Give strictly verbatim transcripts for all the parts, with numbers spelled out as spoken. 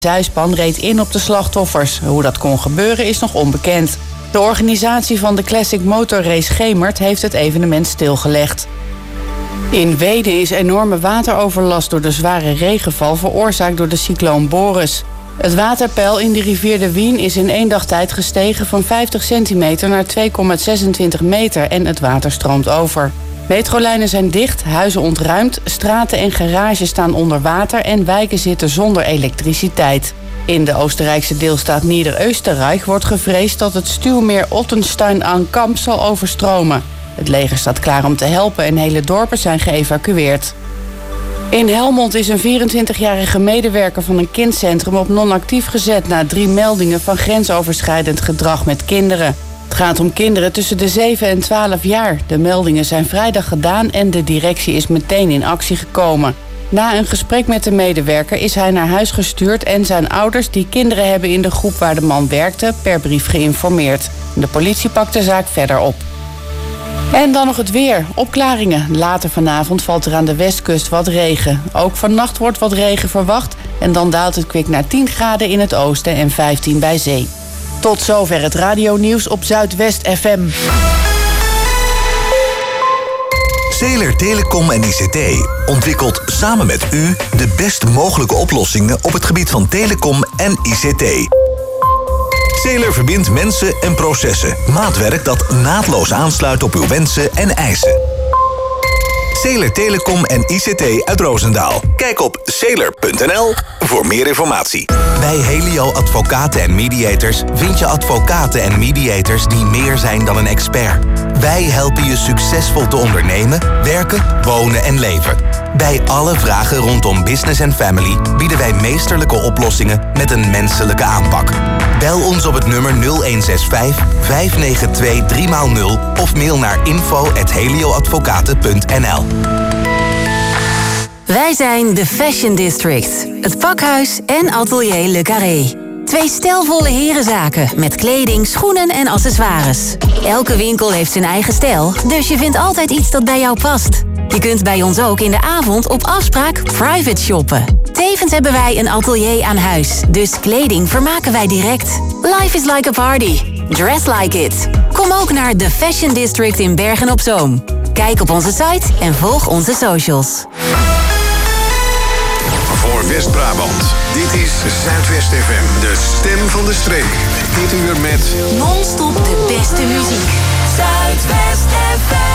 zijspan reed in op de slachtoffers. Hoe dat kon gebeuren is nog onbekend. De organisatie van de Classic Motor Race Gemert heeft het evenement stilgelegd. In Wenen is enorme wateroverlast door de zware regenval veroorzaakt door de cycloon Boris. Het waterpeil in de rivier de Wien is in één dag tijd gestegen van vijftig centimeter naar twee komma zesentwintig meter en het water stroomt over. Metrolijnen zijn dicht, huizen ontruimd, straten en garages staan onder water en wijken zitten zonder elektriciteit. In de Oostenrijkse deelstaat Nieder-Österreich wordt gevreesd dat het stuwmeer Ottenstein aan Kamp zal overstromen. Het leger staat klaar om te helpen en hele dorpen zijn geëvacueerd. In Helmond is een vierentwintigjarige medewerker van een kindcentrum op non-actief gezet na drie meldingen van grensoverschrijdend gedrag met kinderen. Het gaat om kinderen tussen de zeven en twaalf jaar. De meldingen zijn vrijdag gedaan en de directie is meteen in actie gekomen. Na een gesprek met de medewerker is hij naar huis gestuurd en zijn ouders die kinderen hebben in de groep waar de man werkte per brief geïnformeerd. De politie pakt de zaak verder op. En dan nog het weer. Opklaringen. Later vanavond valt er aan de westkust wat regen. Ook vannacht wordt wat regen verwacht en dan daalt het kwik naar tien graden in het oosten en vijftien bij zee. Tot zover het radionieuws op Zuidwest F M. Zeeler Telecom en I C T ontwikkelt samen met u de best mogelijke oplossingen op het gebied van telecom en I C T. Zeeler verbindt mensen en processen. Maatwerk dat naadloos aansluit op uw wensen en eisen. Zeeler Telecom en I C T uit Roosendaal. Kijk op zeeler punt n l voor meer informatie. Bij Helio Advocaten en Mediators vind je advocaten en mediators die meer zijn dan een expert. Wij helpen je succesvol te ondernemen, werken, wonen en leven. Bij alle vragen rondom business en family bieden wij meesterlijke oplossingen met een menselijke aanpak. Bel ons op het nummer nul een zes vijf, vijf negen twee, drie nul of mail naar info at helioadvocaten punt n l. Wij zijn de Fashion District, het pakhuis en atelier Le Carré. Twee stijlvolle herenzaken met kleding, schoenen en accessoires. Elke winkel heeft zijn eigen stijl, dus je vindt altijd iets dat bij jou past. Je kunt bij ons ook in de avond op afspraak private shoppen. Tevens hebben wij een atelier aan huis, dus kleding vermaken wij direct. Life is like a party. Dress like it. Kom ook naar de Fashion District in Bergen-op-Zoom. Kijk op onze site en volg onze socials. Voor West-Brabant. Dit is Zuidwest F M, de stem van de streek. Dit uur met non-stop de beste muziek. Zuidwest F M.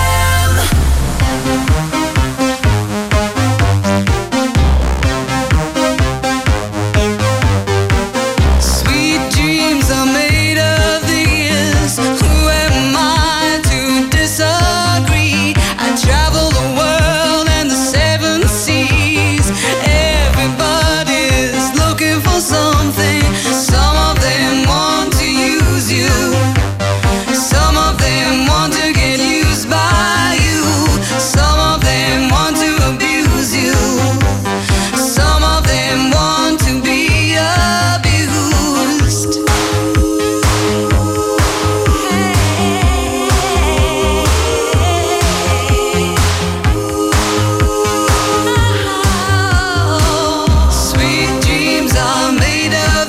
Sweet dreams are made of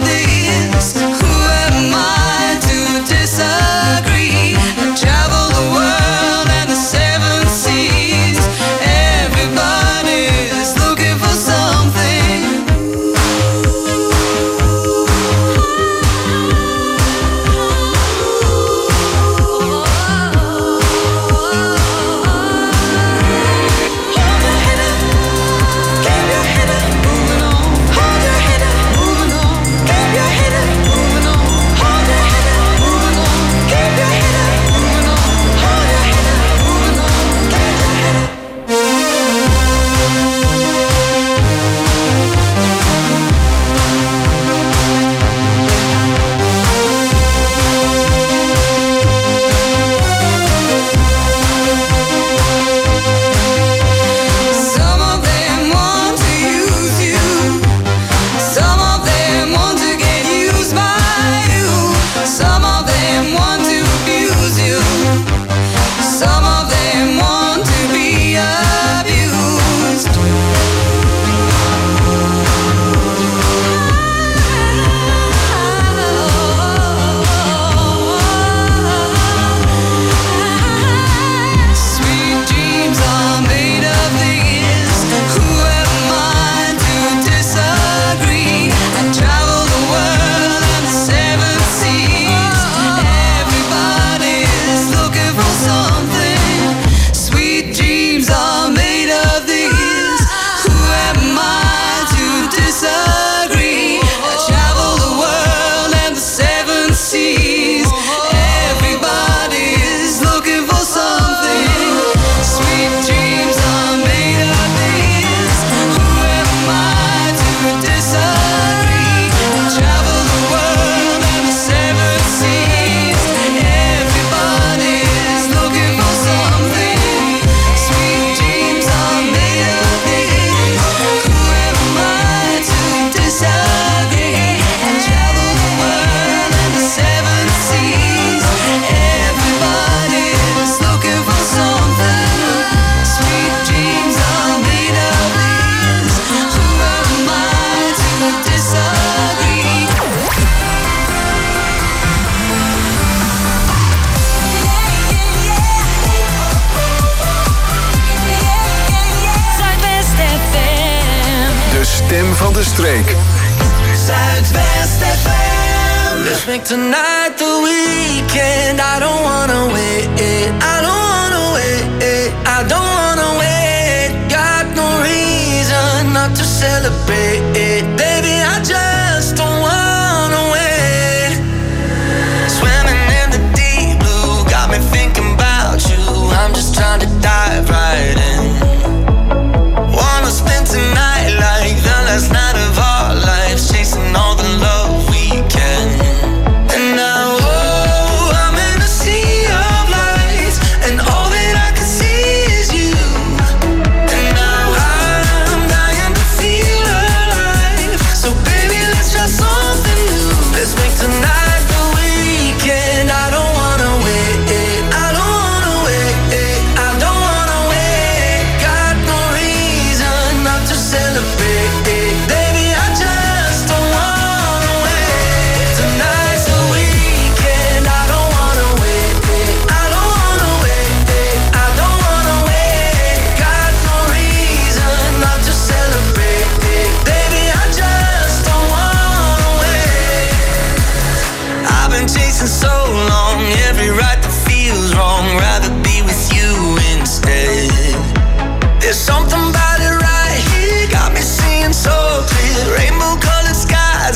de streek. Zuidwest F M. Let's make tonight the weekend. I don't wanna wait. I don't wanna wait. I don't wanna wait. Got no reason not to celebrate. Baby, I just don't wanna wait. Swimming in the deep blue got me thinking about you. I'm just trying to dive right in. Wanna spend tonight like the last night of our lives, chasing all the love we can. And now, oh, I'm in a sea of lights, and all that I can see is you. And now I'm dying to feel alive. So baby, let's try something new. Let's make tonight the weekend. I don't wanna wait. I don't wanna wait. I don't wanna wait. Got no reason not to celebrate. Baby, I just don't wanna wait. Tonight's the weekend. I don't wanna wait. I don't wanna wait. I don't wanna wait. Got no reason not to celebrate. Baby, I just don't wanna wait. I've been chasing so long, every right that feels wrong. Rather be with you instead. There's something about it right here, got me seeing so clear. Rainbow colored skies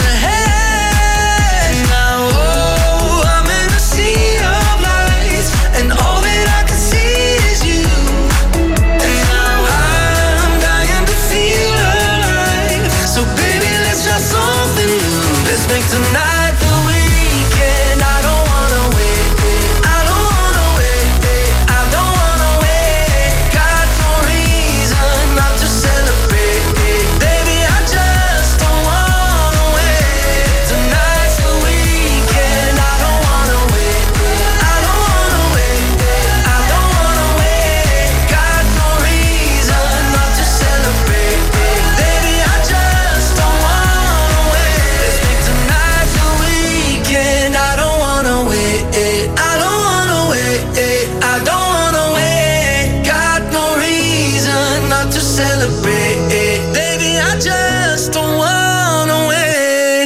ahead. Now, oh, I'm in a sea of lights, and all that I can see is you. And now I'm dying to feel alive. So baby, let's try something new. Let's make tonight the weekend. I don't wanna wait. I don't wanna wait. I don't wanna wait. Got no reason not to celebrate. Baby, I just don't wanna wait. Tonight's the weekend. I don't wanna wait. I don't wanna wait. I don't wanna wait. Got no reason not to celebrate. Baby, I just don't wanna wait. Let's make tonight the weekend. I don't wanna wait. I don't wanna wait. I don't wanna wait. Got no reason not to celebrate. Baby, I just don't wanna wait.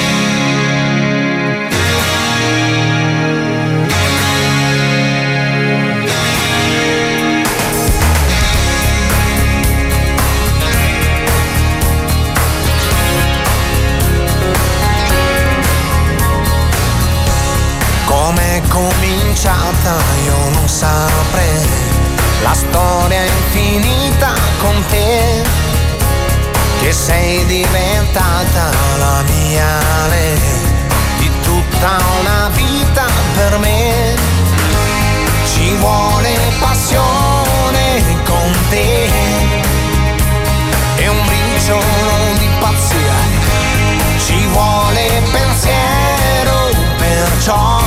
Com'è cominciata io non saprei, la storia è infinita con te, che sei diventata la mia re, di tutta una vita per me. Ci vuole passione con te e un briciolo di pazzia, ci vuole pensiero, perciò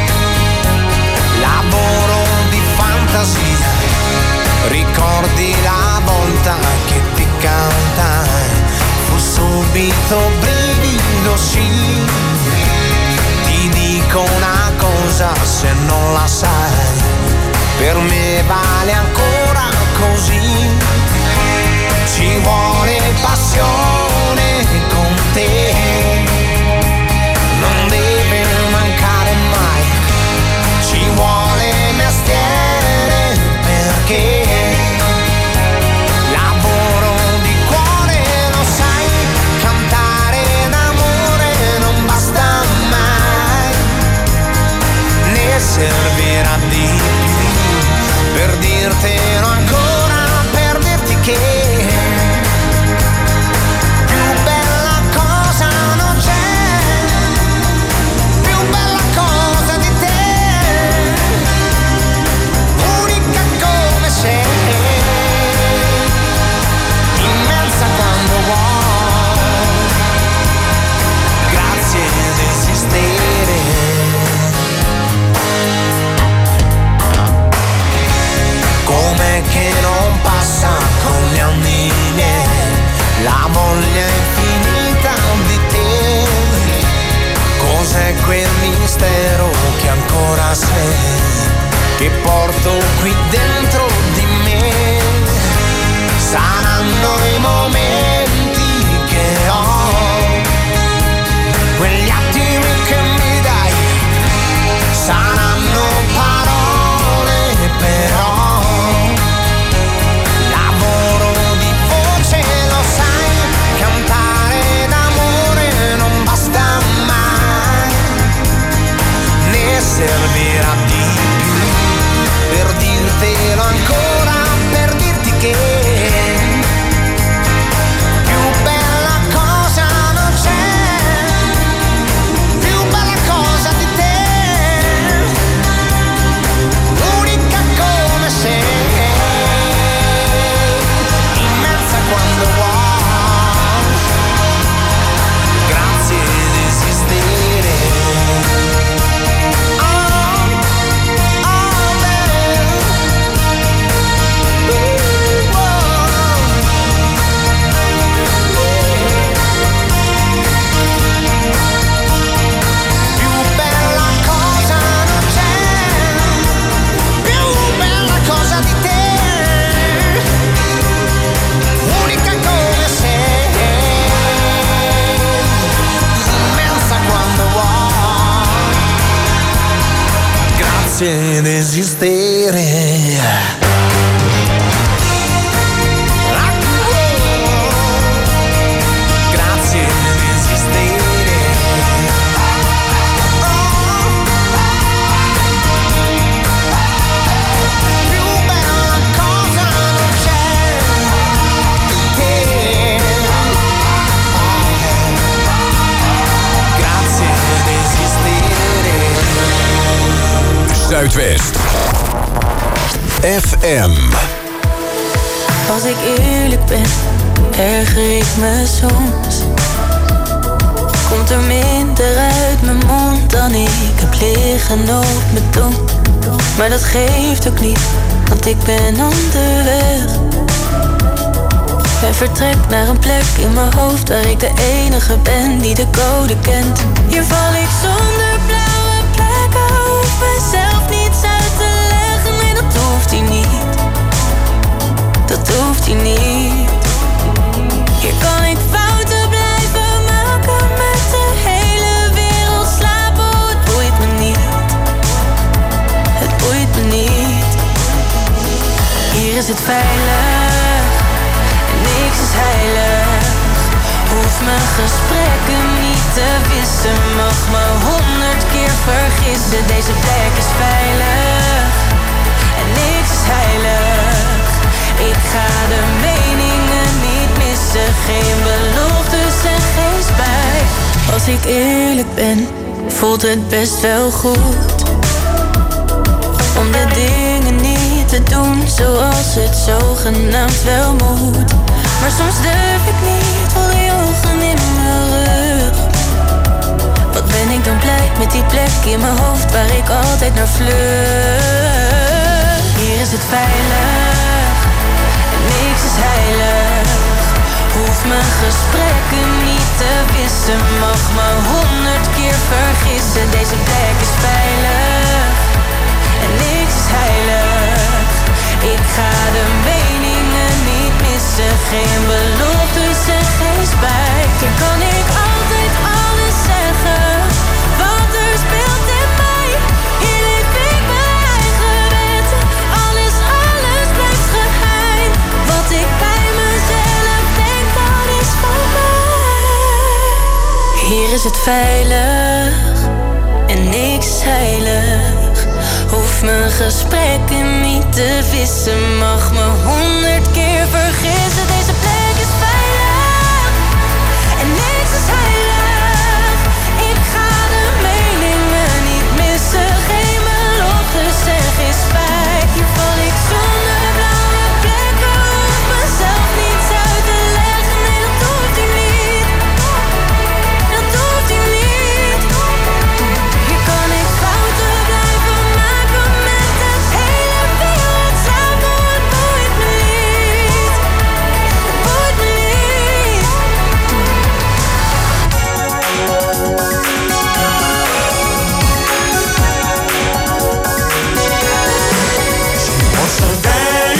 lavoro di fantasia. Ricordi la volta che ti cantai, fu subito brivido, sì. Ti dico una cosa, se non la sai, per me vale ancora così. Ci vuole passione con te, non deve mancare mai. Ci vuole mestiere, perché lavoro di cuore, lo sai. Cantare d'amore non basta mai, ne servirà di più per dirtelo ancora, per dirti che più bella cosa non c'è, più bella cosa di te, unica come sei, immensa quando vuoi, grazie di esistere. Com'è che non passa con gli anni miei la voglia infinita di te? Cos'è quel mistero che ancora sei, che porto qui dentro di me? Saranno i momenti che ho Grazie di esistere. Grazie di esistere. Più bella cosa non c'è che grazie di esistere. Zuidwest F M. Als ik eerlijk ben, erger ik me soms. Komt er minder uit mijn mond dan ik heb liggen op mijn tong. Maar dat geeft ook niet, want ik ben onderweg. En vertrek naar een plek in mijn hoofd waar ik de enige ben die de code kent. Hier val ik zonder blauwe plekken, hoef mezelf niets uit te leggen. Nee, dat hoeft hij niet. Dat hoeft hij niet. Hier kan ik fouten blijven maken, met de hele wereld slapen. Oh, het boeit me niet. Het boeit me niet. Hier is het veilig en niks is heilig. Hoef mijn gesprekken niet te wissen, mag me honderd keer vergissen. Deze plek is veilig en niks is heilig. Ik ga de meningen niet missen, geen beloftes en geen spijt. Als ik eerlijk ben, voelt het best wel goed om de dingen niet te doen zoals het zogenaamd wel moet. Maar soms durf ik niet, voel die ogen in mijn rug. Wat ben ik dan blij met die plek in mijn hoofd waar ik altijd naar vlucht. Hier is het veilig en niks is heilig. Hoef mijn gesprekken niet te wissen, mag me honderd keer vergissen. Deze plek is veilig en niks is heilig. Ik ga de meningen niet missen, geen beloftes en geen spijt. Hier kan ik altijd alles zeggen wat er speelt in mij. Hier leef ik mijn eigen wetten, alles, alles blijft geheim. Wat ik bij mezelf denk, dat is van mij. Hier is het veilig en niks is heilig. Hoef mijn gesprekken niet te wissen, mag me honderd keer vergissen. Deze plek is veilig en niks is heilig. Ik ga de meningen niet missen, geen beloftes en geen spijt. Hier val ik zonder blauwe plekken, hoef mezelf niets uit te leggen. Nee, dat hoeft hij niet, dat hoeft hij niet. Hier kan ik fouten blijven maken, met de hele wereld samen. Het boeit me niet, het boeit me niet. What's the day?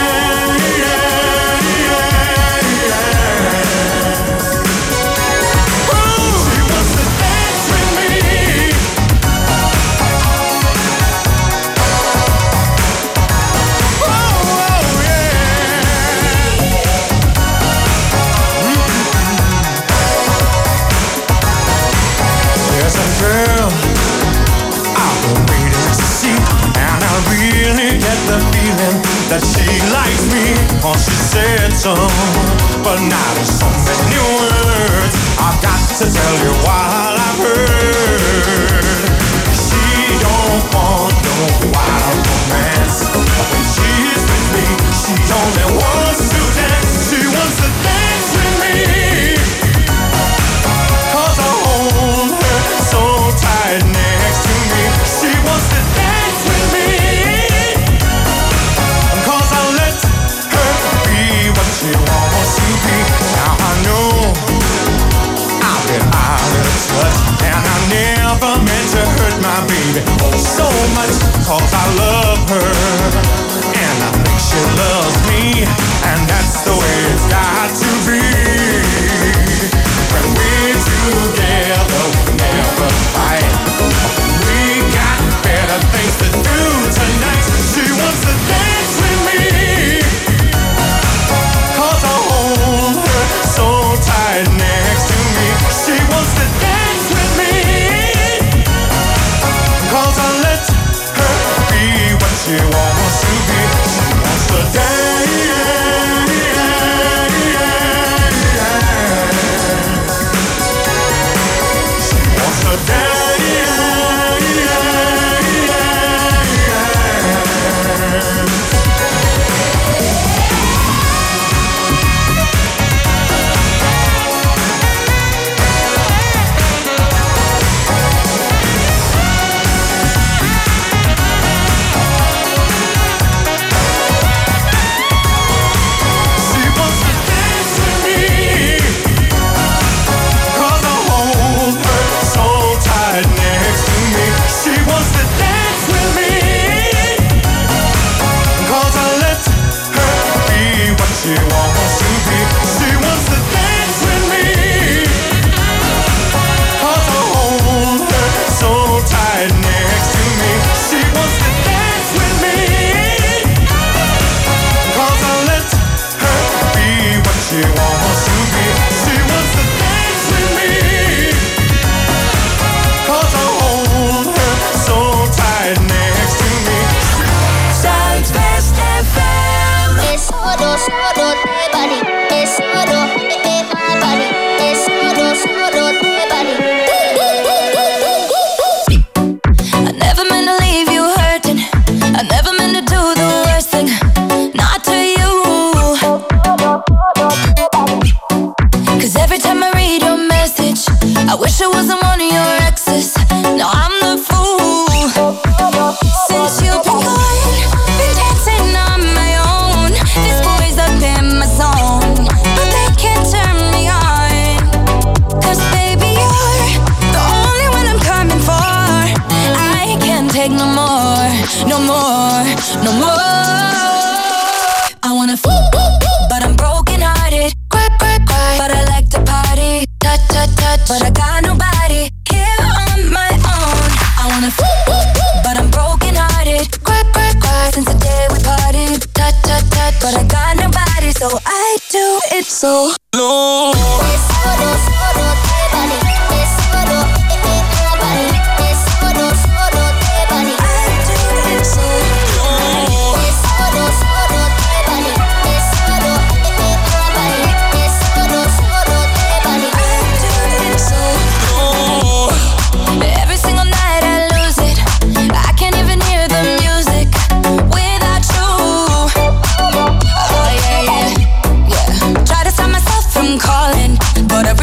She wants to dance with me. Oh, yeah. There's a girl I've been waiting to see, and I really get the feeling that she likes me. Oh, she said so, but now there's so many words I've got to tell you what I've heard. She don't want no wild romance. When she's with me, she only wants to dance. She wants to dance with me, 'cause I hold her so tight next to me. She wants to dance with me, 'cause I let her be what she wants to be. Now I know I've been out of touch, and I never meant to hurt my baby so much, 'cause I love her, and I think she loves me, and that's the way it's got to be. When we're together, we never fight. We got better things to do. it so long. But I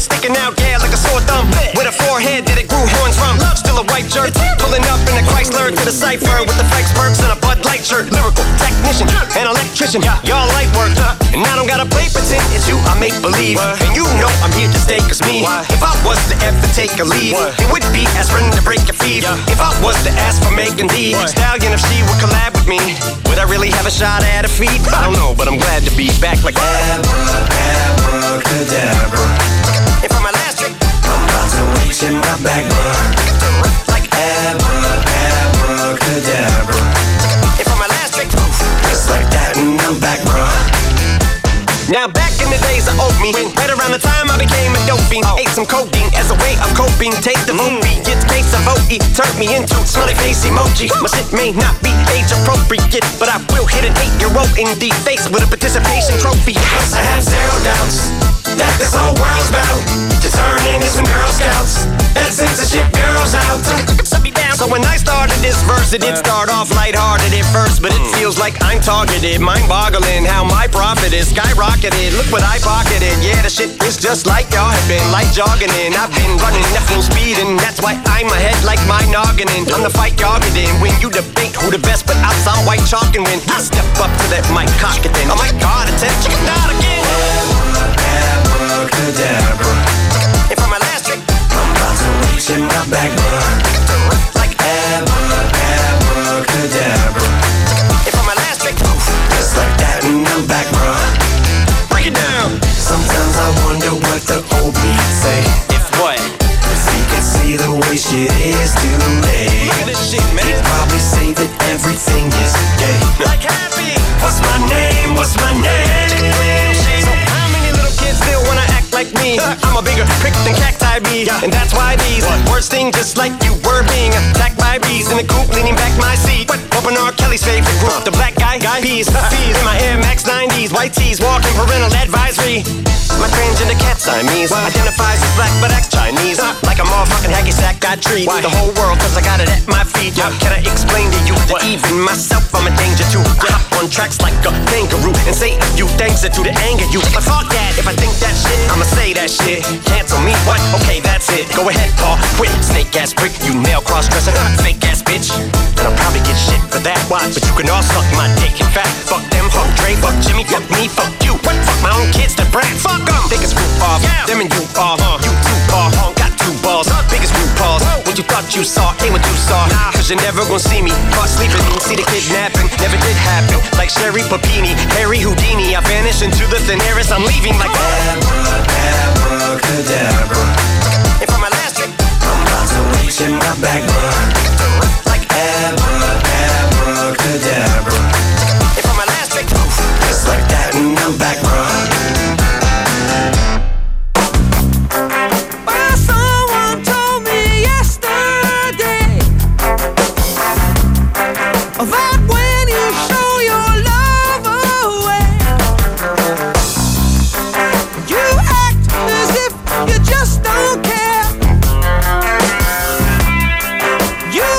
sticking out, yeah, like a sore thumb. With a forehead that it grew horns from. Still a white shirt, pulling up in a Chrysler to the cipher with the Fikes perks and a Bud Light shirt. Lyrical technician, an electrician, y'all light work. And I don't gotta play pretend, it's you I make believe. And you know I'm here to stay, cause me, if I was to ever take a leave, it would be aspirin to break your fever. If I was to ask for Megan Thee Stallion, if she would collab with me, would I really have a shot at a feat? I don't know, but I'm glad to be back like abracadabra. And for my last trick, I'm about to reach in my back, bruh. Like abracadabra. And for my last trick, just like that, and I'm back, bruh. Now back in the days of old me, right around the time I became a dope fiend, ate some codeine as a way of coping. Take the movie, it's case of O E, turned me into smiley face emoji. My shit may not be age appropriate, but I will hit an eight-year-old in the face with a participation trophy. I have zero doubts that this whole world's about to turn into some Girl Scouts and censorship girls out. So when I started this verse, it did start off lighthearted at first, but it feels like I'm targeted, mind-boggling how my profit is skyrocketed. Look what I pocketed, yeah, the shit is just like y'all have been, like jogging in. I've been running at full speed, and that's why I'm ahead like my noggin. I'm the fight y'all get in when you debate who the best, but I'm some white chalk, and when I step up to that mic, cock it then. Oh my God, it's that chicken out again. Abracadabra. And for my last trick, I'm about to reach in my back, bruh. Like abracadabra. And for my last trick, just like that, and I'm back, bruh. Break it down. Sometimes I wonder what the old me say. If what? If he could see the way shit is today. Look at this shit, man. He'd probably say that everything is gay. Like happy. What's my name? What's my name? So how many little kids still wanna act like me? I'm a bigger prick than cacti bees, and that's why these words sting just like you were being attacked by bees in the coop, leaning back my seat. Open R. Kelly's favorite group, the black guy, guy peas, peas in my Air Max nineties, white tees, walking parental advisory. My transgender cat Siamese identifies as black but acts Chinese, like a motherfucking hacky sack. I treat the whole world cause I got it at my feet. Can I explain to you that even myself I'm a danger to? I hop on tracks like a kangaroo and say a few things that do to anger you. But fuck that, if I think that shit, I'ma say that shit. Cancel me, what? Okay, that's it. Go ahead, Paul, quit. Snake ass prick, you nail cross-dresser, fake ass bitch. And I'll probably get shit for that. Why? But you can all suck my dick. In fact, fuck them, fuck Dre, fuck Jimmy, fuck me, fuck you. What? Fuck my own kids, the brat. Fuck them. They can screw off, yeah. Them and you off. Uh, you two ball, uh, got two balls. Uh, biggest root balls. What you thought you saw ain't what you saw. Nah, cause you're never gonna see me caught sleeping. See the kidnapping, never did happen. Like Sherry Papini, Harry Houdini. I vanish into the thin air as I'm leaving like abracadabra. And for my last trick, I'm about to reach in my back, bruh. Like abracadabra. And for my last trick, just like that, and I'm back, bruh. You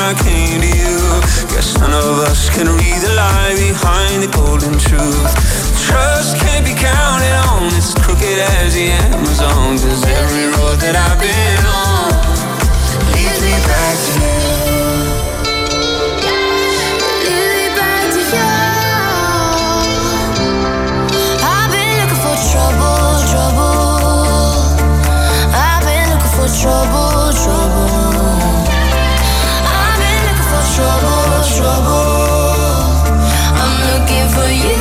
I came to you. Guess none of us can read the lie behind the golden truth. Trust can't be counted on, it's as crooked as the Amazon. Cause every road that I've been on leads me back to you. Lead me back to you. I've been looking for trouble, trouble. I've been looking for trouble, trouble. I've been looking for trouble, trouble. I'm looking for you.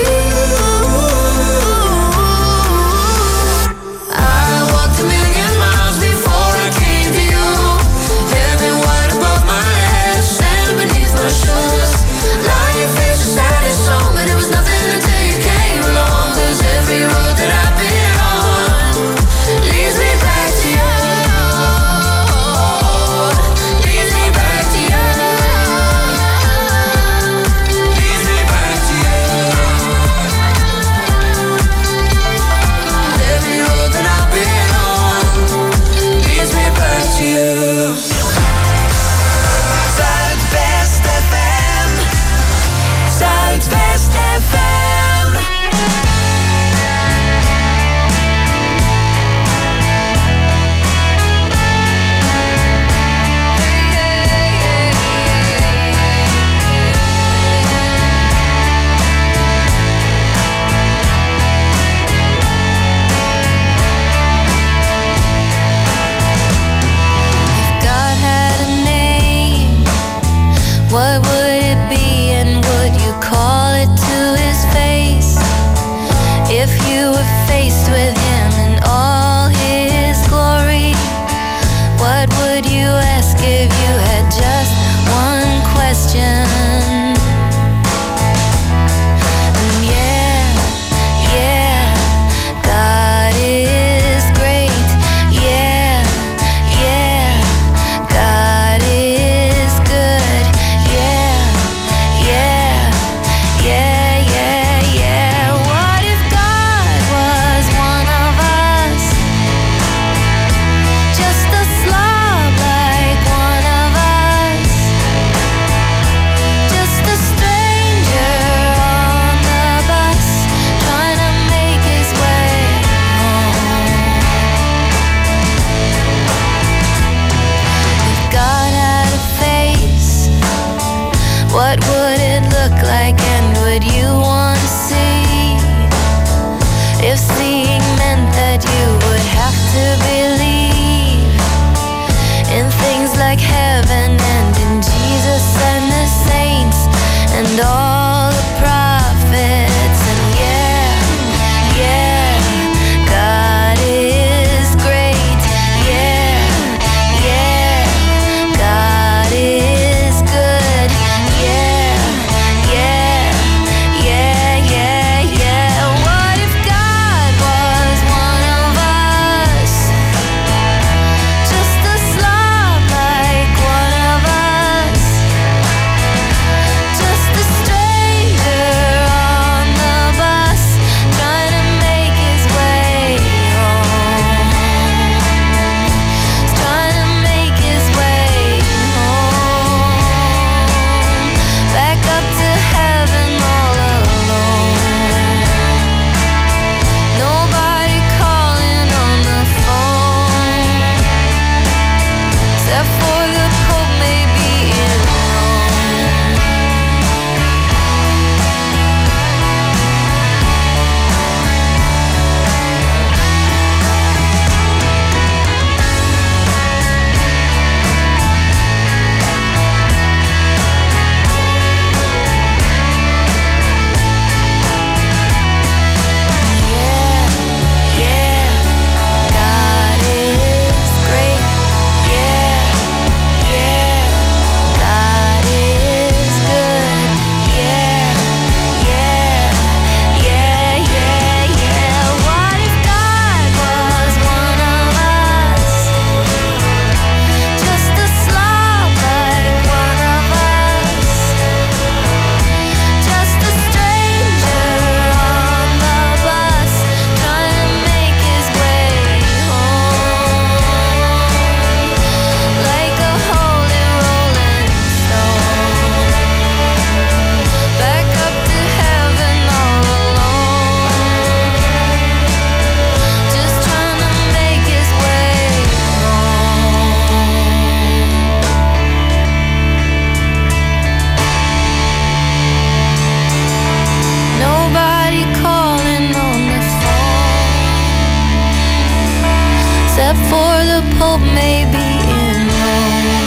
maybe in Rome.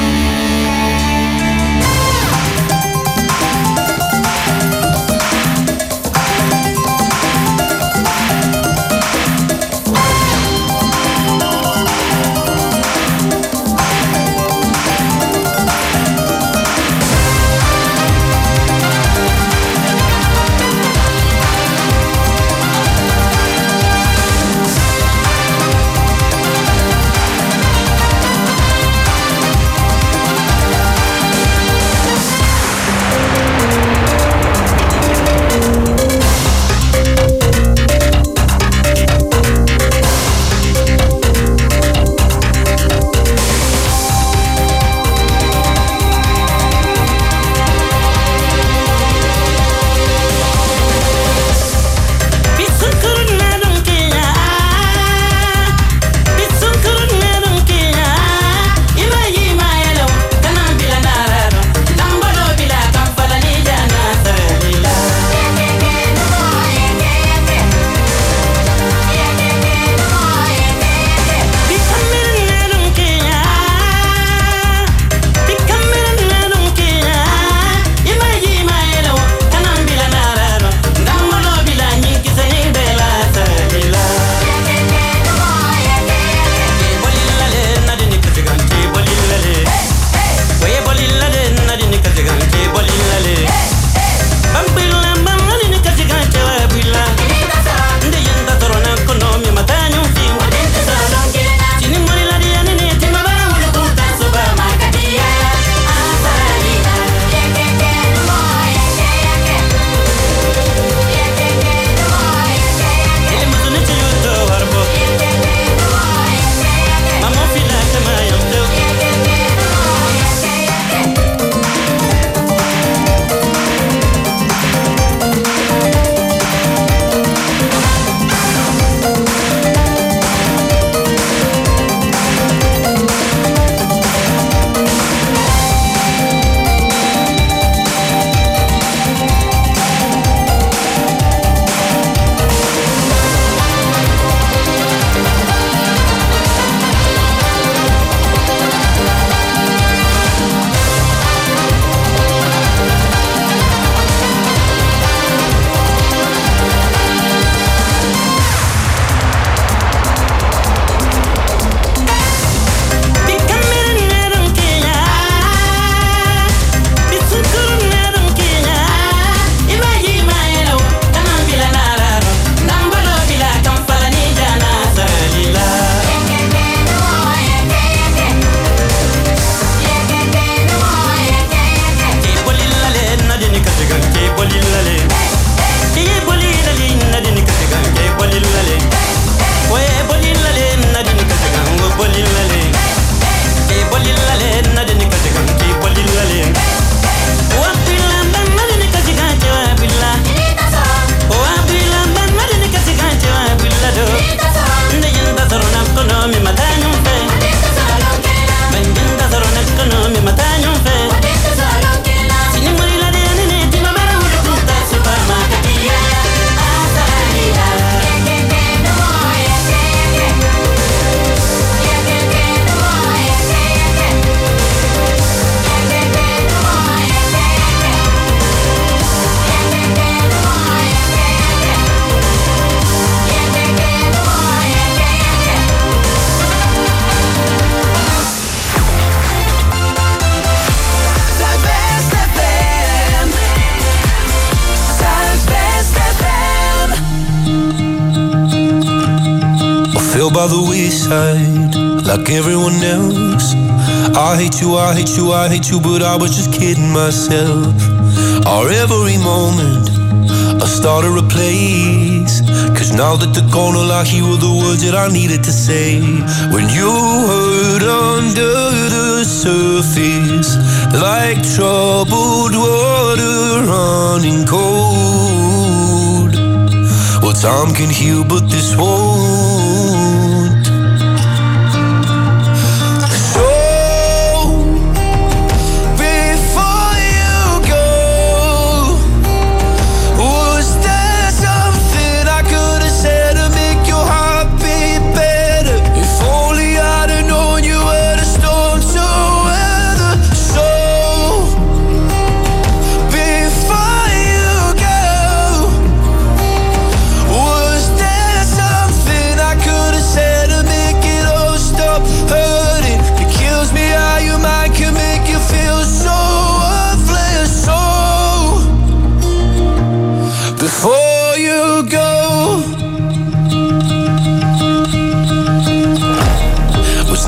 by the wayside like everyone else. I hate you, I hate you, I hate you, but I was just kidding myself. Our every moment I started a place, cause now that they're gone, all I hear were the words that I needed to say. When you hurt under the surface, like troubled water running cold. Well, time can heal, but this won't. You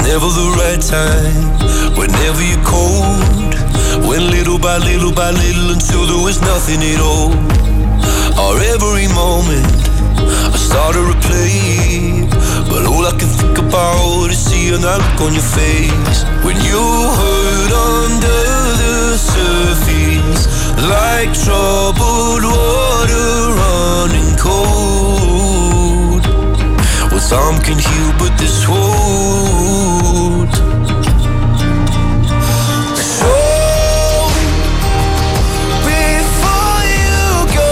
Never the right time, whenever you're cold. Went little by little by little until there was nothing at all. Or every moment I started to play, but all I can think about is seeing that look on your face. When you hurt under the surface, like troubled water running cold. Well, time can heal, but this won't. So before you go,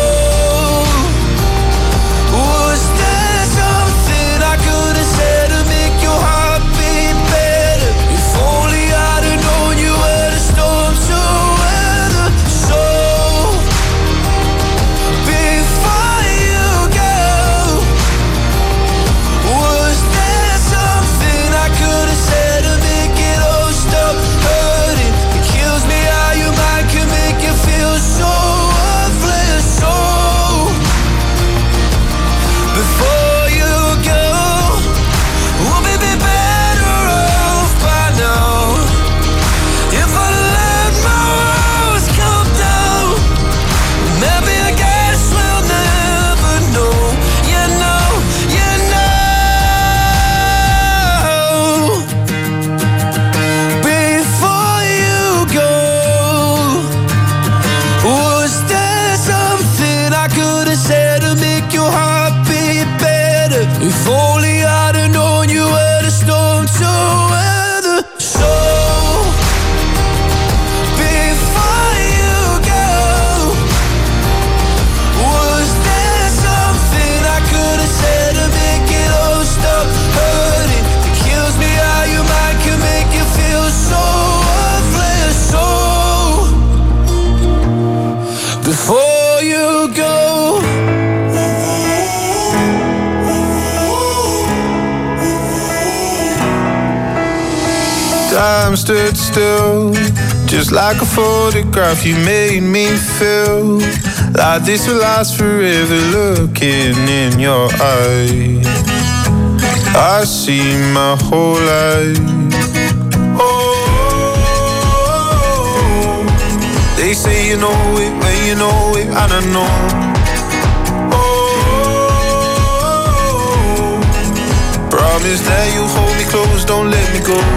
was there something I could have said to make your heart beat better? If only I'd have known you were the storm to weather. So before you go, was there something I could have said to make it all stop hurting? It kills me how your mind can make you feel so worthless. So before you go, we'll be better off by now. If I let my walls come down, maybe I guess we'll never know. You know, you know. Before you go, was there something I could have said to make your heart beat better? If only I'd have known you were the storm to weather. So before you go, was there something I could have said to make it all stop hurting? It kills me how your mind can make you feel so worthless. So before you go, time stood still, just like a photograph. You made me feel like this will last forever. Looking in your eyes, I see my whole life. Oh, they say you know it when you know it, and I know. Oh, promise that you hold me close, don't let me go.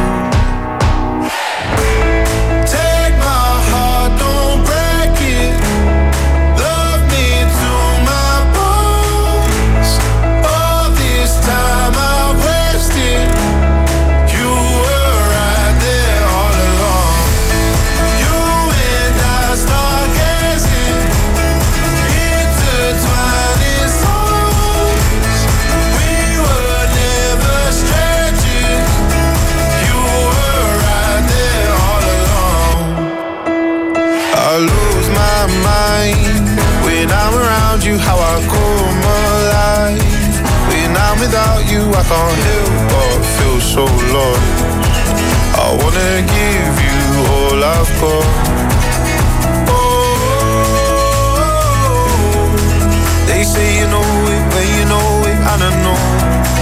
Take my heart, don't break it. Love me to my bones. All this time I wasted, you were right there all along. You and I stargazing, intertwining souls. We were never strangers. You were right there all along. I lose my mind when I'm around you. How I come alive when I'm without you. I can't help but feel so lost. I wanna give you all I've got. Oh, they say you know it when you know it, and I know.